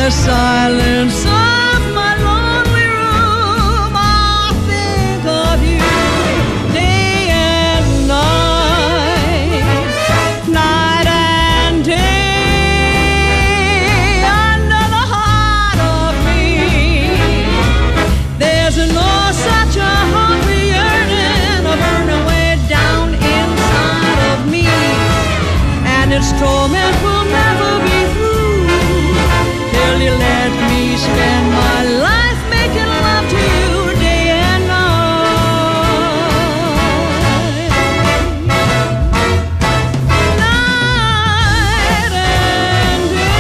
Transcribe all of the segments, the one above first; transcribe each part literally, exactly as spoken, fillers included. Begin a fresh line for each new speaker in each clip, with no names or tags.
the silence of my lonely room, I think of you day and night, night and day, under the heart of me. There's no such a hungry yearning, a burning way down inside of me, and its torment will never be through till you let me spend my life making love to you day and night, night and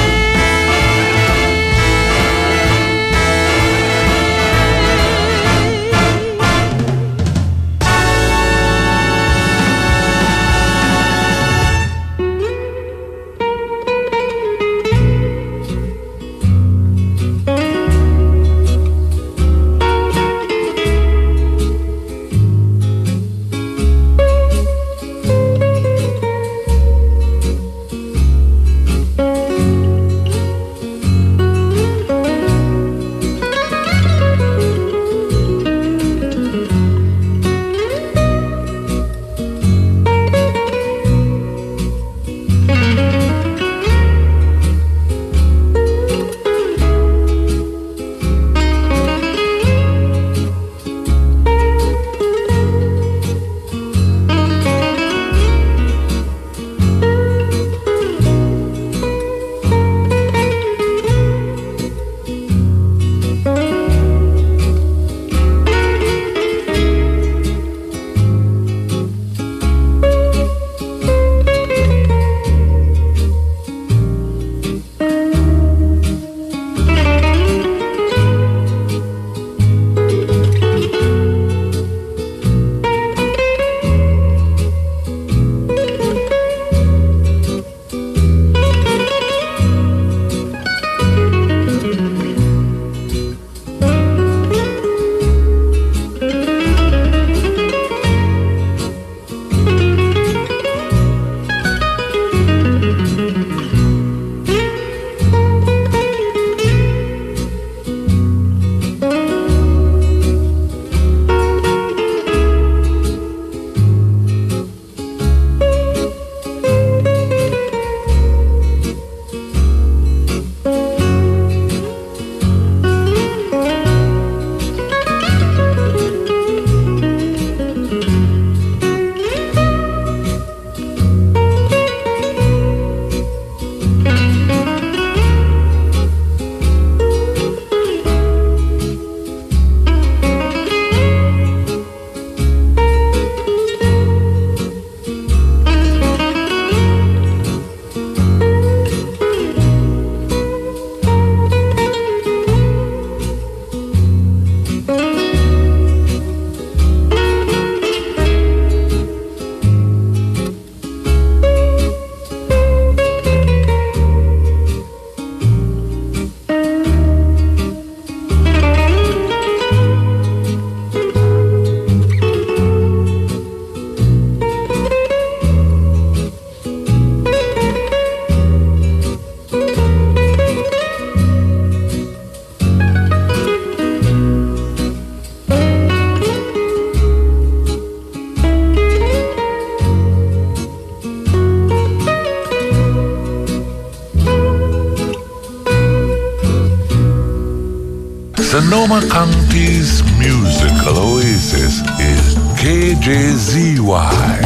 Sonoma County's musical oasis is K J Z Y.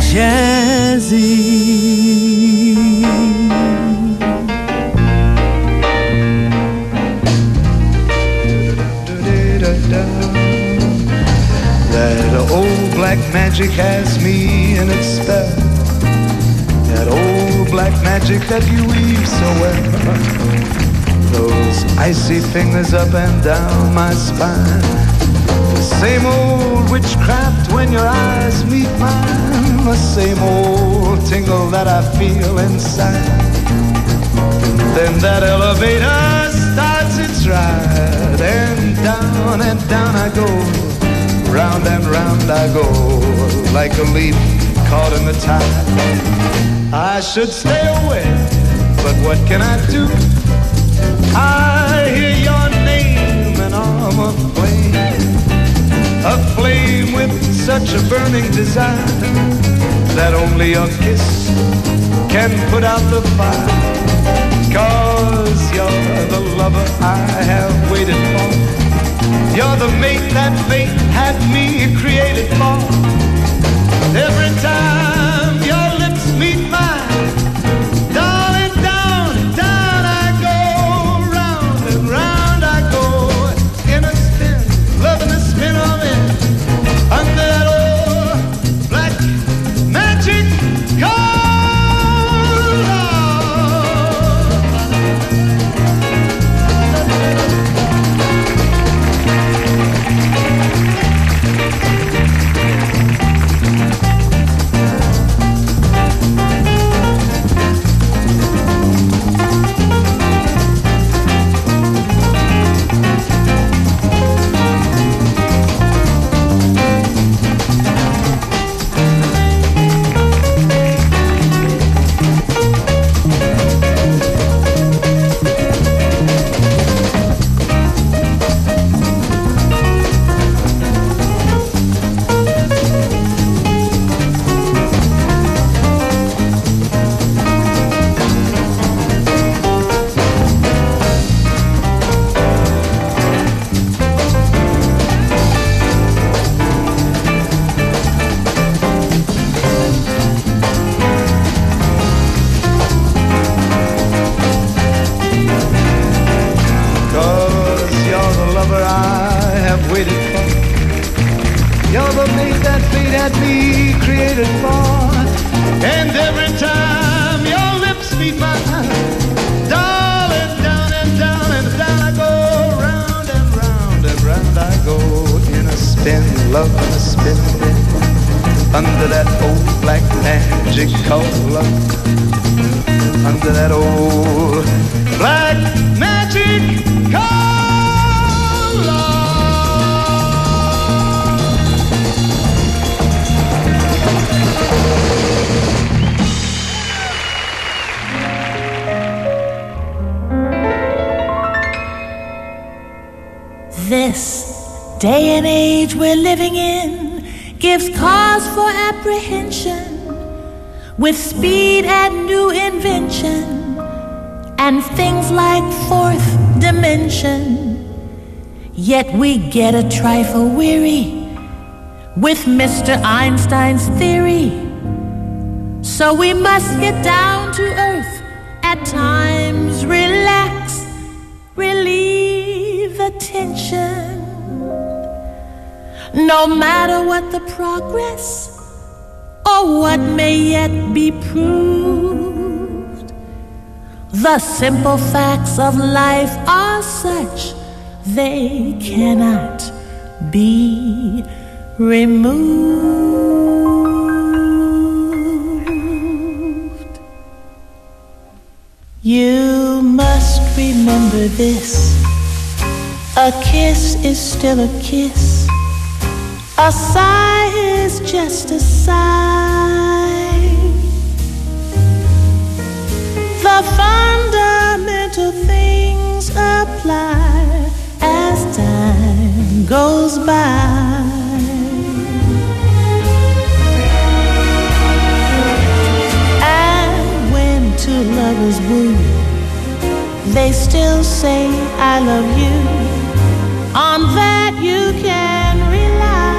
Jazzy.
That old black magic has me in its spell. That old black magic that you weave so well. Those icy fingers up and down my spine. The same old witchcraft when your eyes meet mine. The same old tingle that I feel inside. Then that elevator starts its ride, and down and down I go. Round and round I go, like a leaf caught in the tide. I should stay away, but what can I do? I hear your name and I'm aflame, aflame with such a burning desire that only your kiss can put out the fire. 'Cause you're the lover I have waited for. You're the mate that fate had me created for. Every time your lips meet mine, darling, down, down I go, round and round I go, in a spin, loving the spin of it, under that old black magic color.
This day and age we're living in gives cause for apprehension, with speed and new invention and things like fourth dimension. Yet we get a trifle weary with Mister Einstein's theory. So we must get down to earth at times, relax, relieve the tension. No matter what the progress or what may yet be proved, the simple facts of life are such they cannot be removed. You must remember this: a kiss is still a kiss. A sigh is just a sigh. The fundamental things apply as time goes by. And when two lovers woo, they still say I love you. On that you can rely.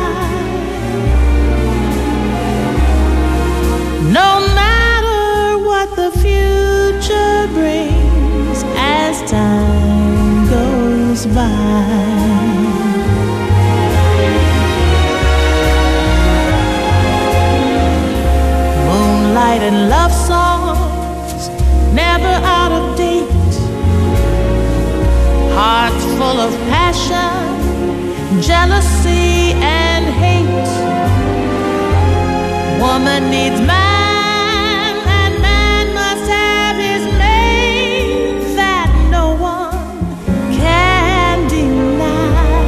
No matter what the future brings as time goes by. Moonlight and love songs, never out of date. Hearts full of passion, jealousy and hate. Woman needs man, and man must have his mate. That no one can deny.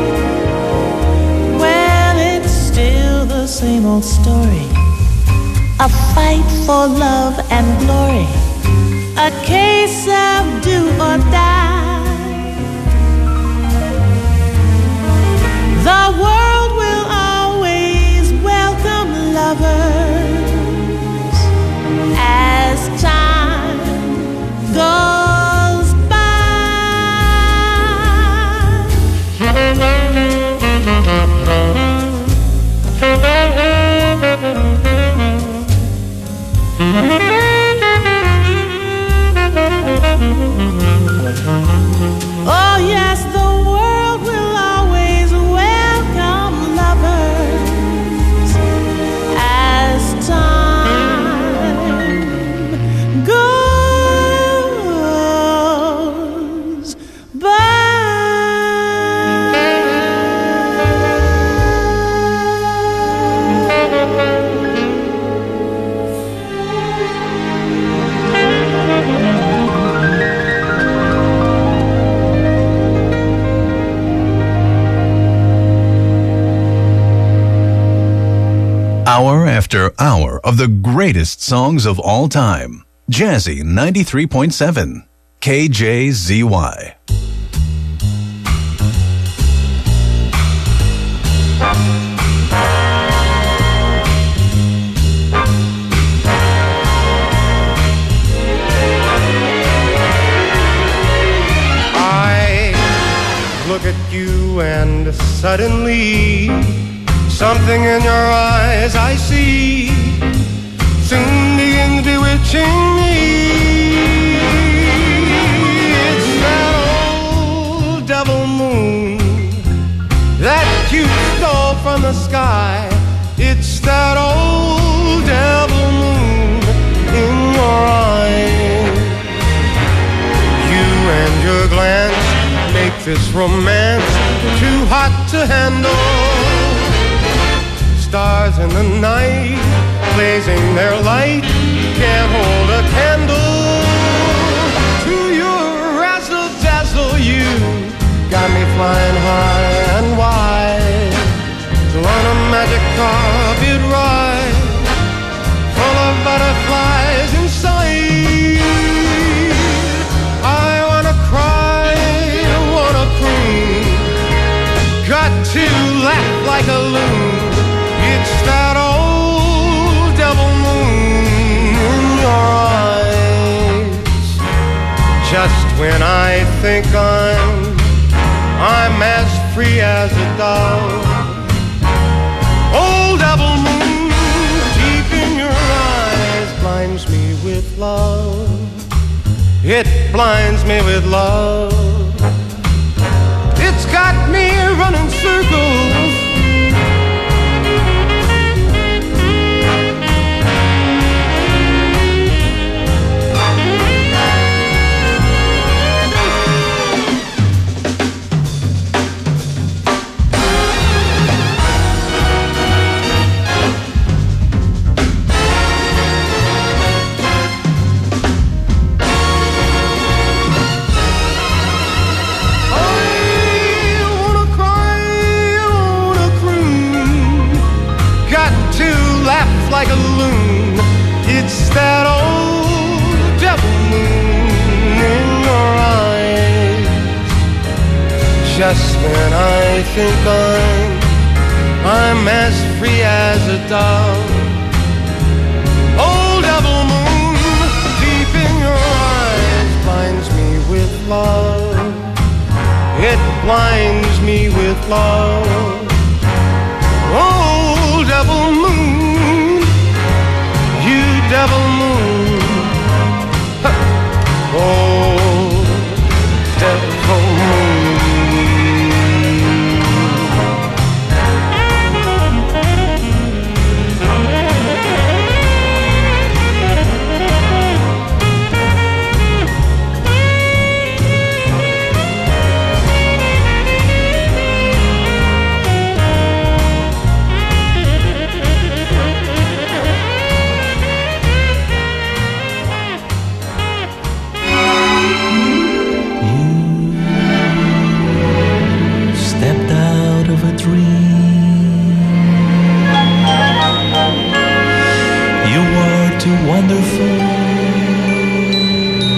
Well, it's still the same old story, a fight for love and glory. a case of do or die. The world will always welcome lovers as time goes by. Oh yes, the world will always welcome lovers as time goes by.
Hour after hour of the greatest songs of all time. Jazzy ninety-three point seven, K J Z Y.
I look at you and suddenly something in your eyes I see soon begins bewitching me. It's that old double moon that you stole from the sky. It's that old double moon in your eyes. You and your glance make this romance too hot to handle. Stars in the night, blazing their light, can't hold a candle to your razzle-dazzle. You got me flying high and wide, on a magic carpet ride, full of butterflies inside. I wanna cry, wanna croon, got to laugh like a loon. It's that old double moon in your eyes. Just when I think I'm, I'm as free as a dove. Old double moon deep in your eyes blinds me with love. It blinds me with love. It's got me running circles. Like a loon, it's that old double moon in your eyes. Just when I think I'm, I'm as free as a dove. Old double moon deep in your eyes blinds me with love. It blinds me with love. Old double moon, double moon, huh. Oh, double moon.
Wonderful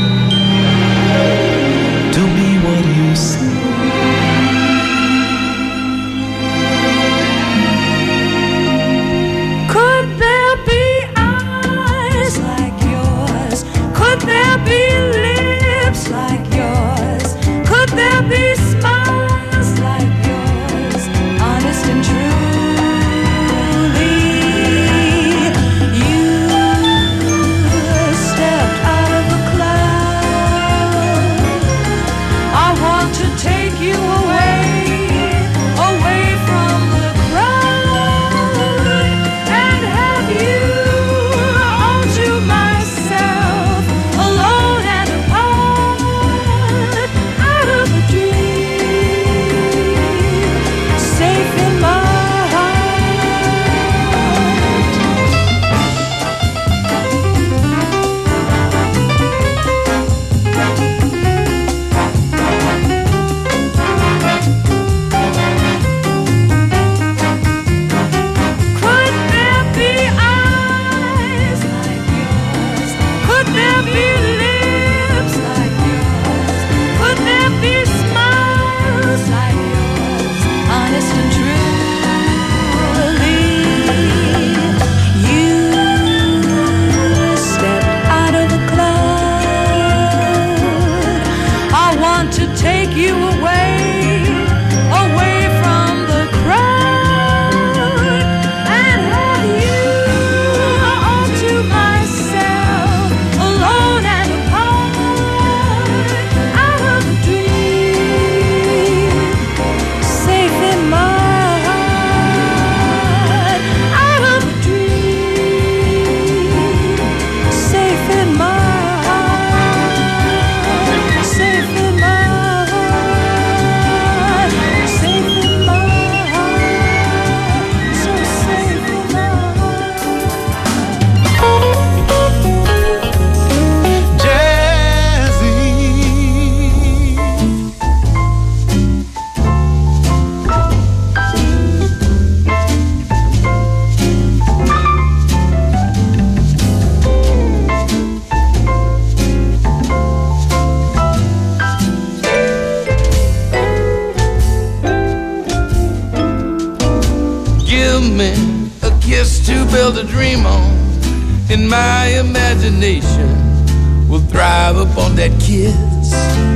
build a dream on in my imagination will thrive upon that kiss.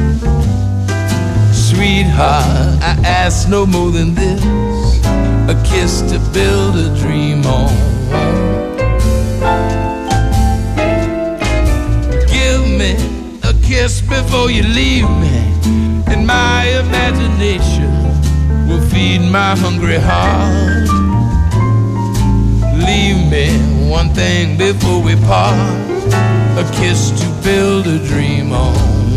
Sweetheart, I ask no more than this, a kiss to build a dream on. Give me a kiss before you leave me, and my imagination will feed my hungry heart. Leave me one thing before we part, a kiss to build a dream on.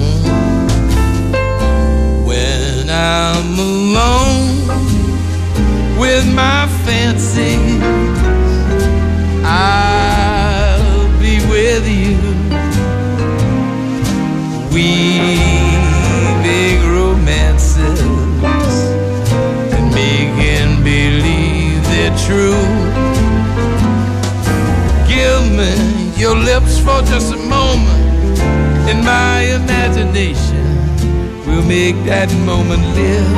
When I'm alone with my fancy, I'll be with you, weaving romances and making believe they're true. Give me your lips for just a moment, in my imagination we'll make that moment live.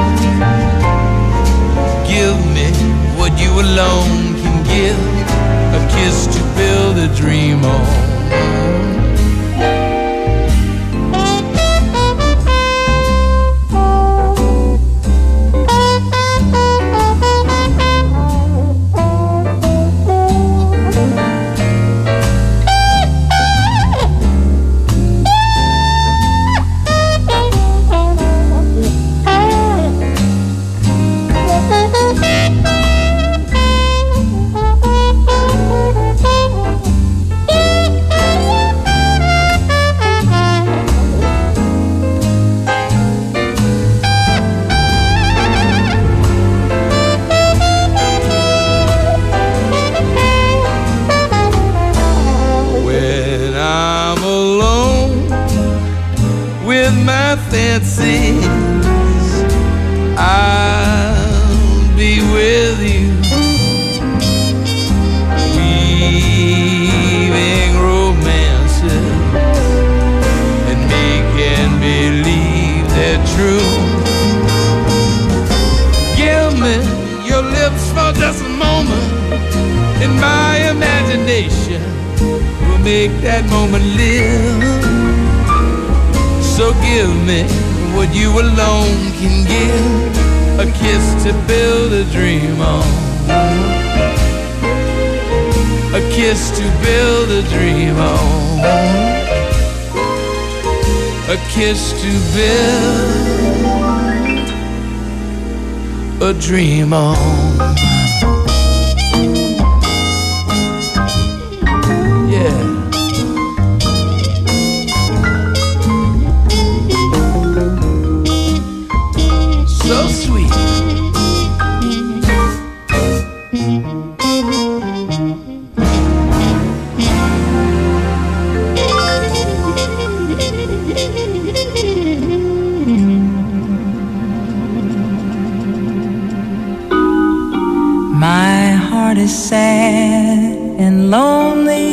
Give me what you alone can give, a kiss to build a dream on. I'll be with you, weaving romances and making believe they're true. Give me your lips for just a moment, in my imagination we'll make that moment live. So give me what you alone can give, a kiss to build a dream on, a kiss to build a dream on, a kiss to build a dream on. Yeah. So sweet.
My heart is sad and lonely.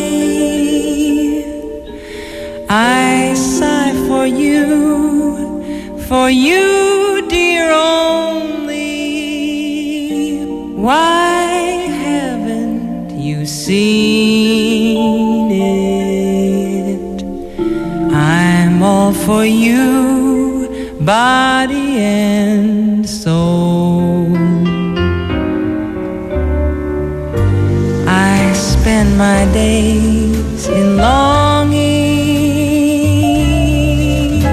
I sigh for you, for you, dear only. Why haven't you seen it? I'm all for you, body and soul. I spend my days in longing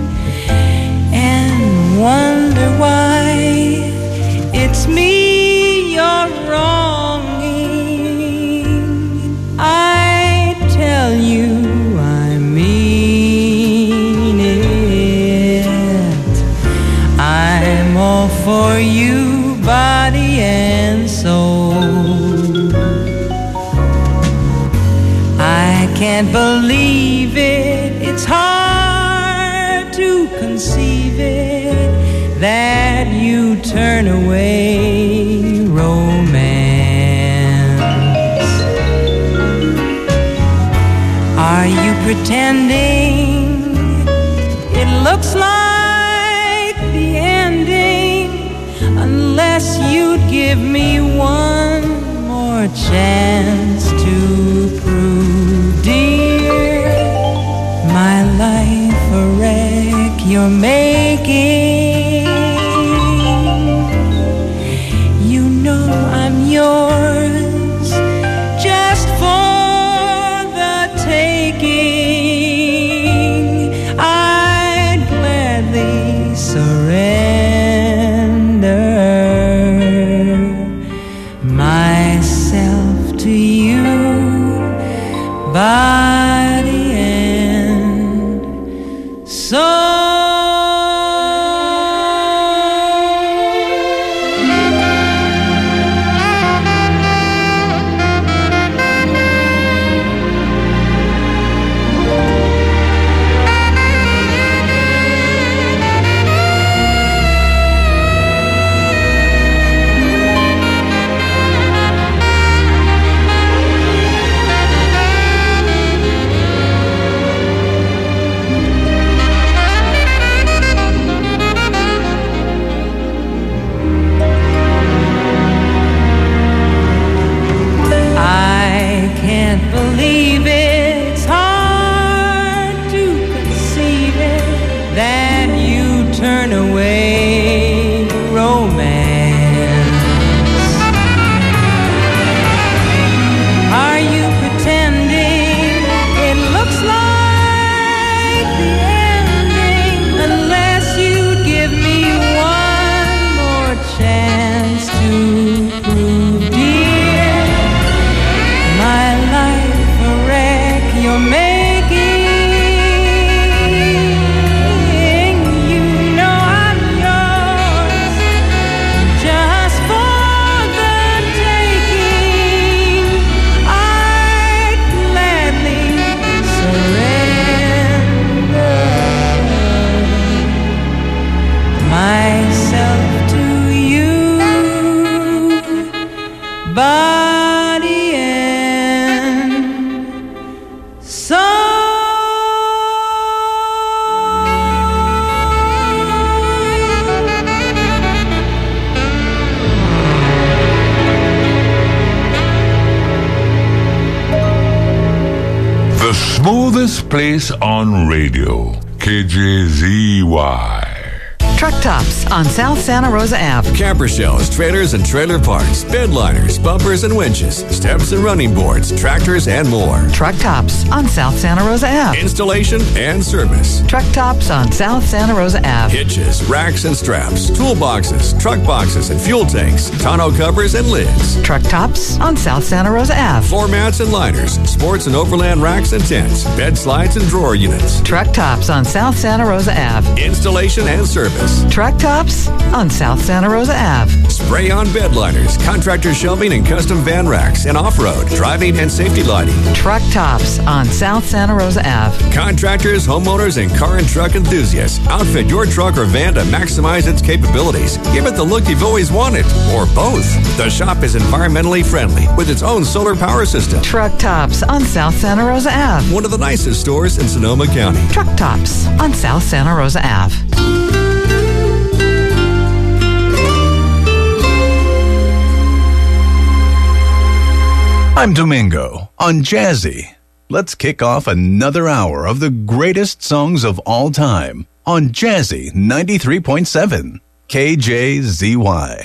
and wonder why it's me you're wronging. I tell you I mean it. I'm all for you, body and soul. I can't believe it, it's hard to conceive it, that you turn away romance. Are you pretending it looks like the ending, unless you'd give me one more more chance to prove, dear, my life a wreck you're making. You know I'm yours just for the taking. I'd gladly surrender myself to you, body and soul. Believe it's hard to conceive it that you turn away romance. Are you pretending it looks like the ending unless you give me one more chance to prove, dear, my life a wreck you're making? You know I'm yours just for the taking. I'd gladly surrender myself to you, body and soul.
The smoothest place on radio, K J Z Y.
Truck Tops on South Santa Rosa Avenue.
Camper shells, trailers and trailer parts, bed liners, bumpers and winches, steps and running boards, tractors and more.
Truck Tops on South Santa Rosa Avenue.
Installation and service.
Truck Tops on South Santa Rosa Avenue.
Hitches, racks and straps, toolboxes, truck boxes and fuel tanks, tonneau covers and lids.
Truck Tops on South Santa Rosa Avenue.
Floor mats and liners, sports and overland racks and tents, bed slides and drawer units.
Truck Tops on South Santa Rosa Avenue.
Installation and service.
Truck Tops on South Santa Rosa Avenue.
Spray-on bed liners, contractor shelving and custom van racks and off-road, driving and safety lighting.
Truck Tops on South Santa Rosa Avenue.
Contractors, homeowners, and car and truck enthusiasts. Outfit your truck or van to maximize its capabilities. Give it the look you've always wanted, or both. The shop is environmentally friendly with its own solar power system.
Truck Tops on South Santa Rosa Avenue.
One of the nicest stores in Sonoma County.
Truck Tops on South Santa Rosa Avenue.
I'm Domingo on Jazzy. Let's kick off another hour of the greatest songs of all time on Jazzy ninety-three point seven K J Z Y.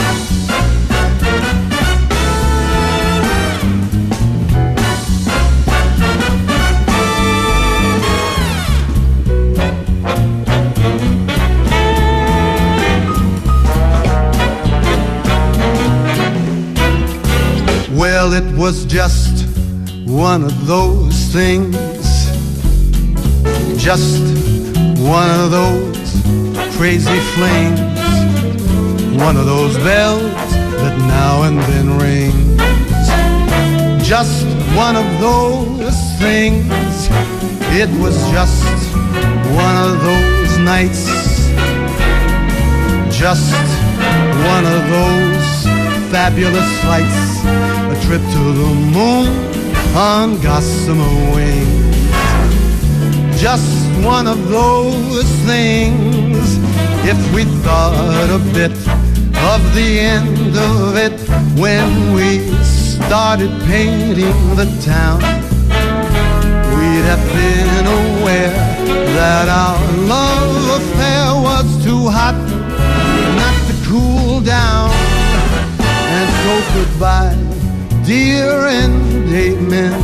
Well, it was just one of those things, just one of those crazy flings, one of those bells that now and then rings, just one of those things. It was just one of those nights, just one of those fabulous flights, a trip to the moon on gossamer wings. Just one of those things. If we thought a bit of the end of it when we started painting the town, we'd have been aware that our love affair was too hot not to cool down. And so goodbye, dear, and amen.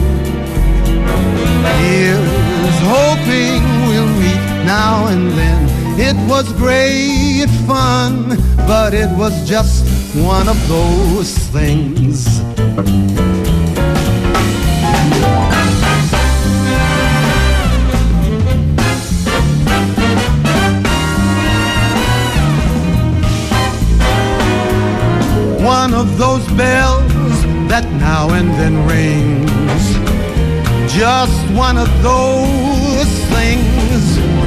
Here's hoping we'll meet now and then. It was great fun, but it was just one of those things. One of those bells that now and then rings. Just one of those things.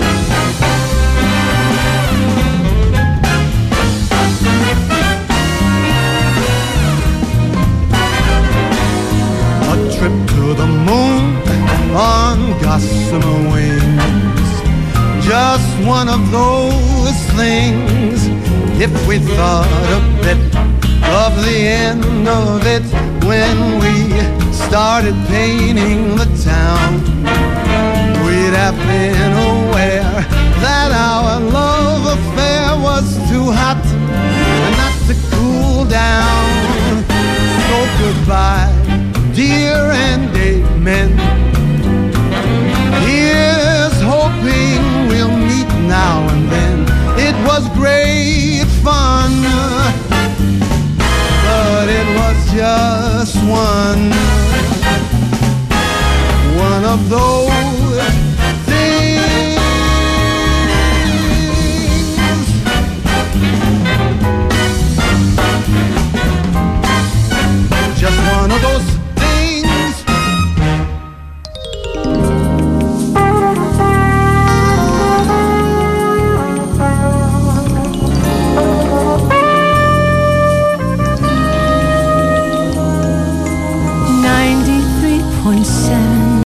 A trip to the moon on gossamer wings. Just one of those things. If we thought a bit of the end of it when we started painting the town, we'd have been aware that our love affair was too hot not to cool down. So goodbye, dear, and amen. Here's hoping we'll meet now and then. It was great fun, but it was just one, one of those